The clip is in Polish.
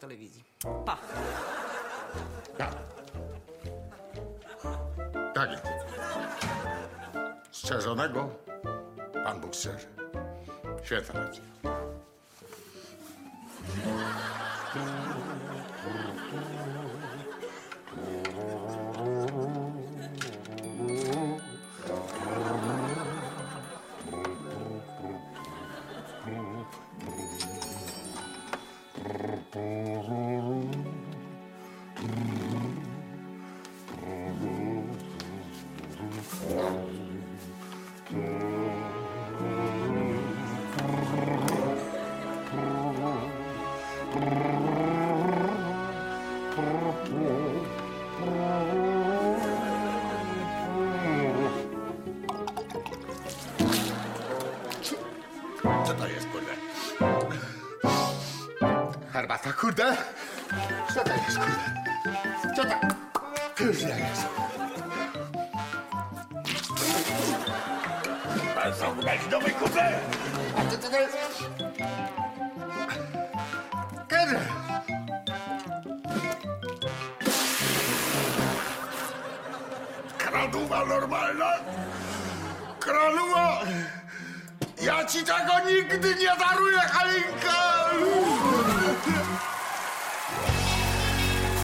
telewizji. Pa! Tak. Tak jest. Strzeżonego Pan Bóg strzeże. Święta racja. Co to jest, kurde? Herbata, kurde? Co to jest, kurde? Co to? Kurde jest. Pan są dać nowy kurde? A co to jest? Kiedy? Kraluwa normalna? Kraluwa! Ja ci tego nigdy nie daruję, Halinka!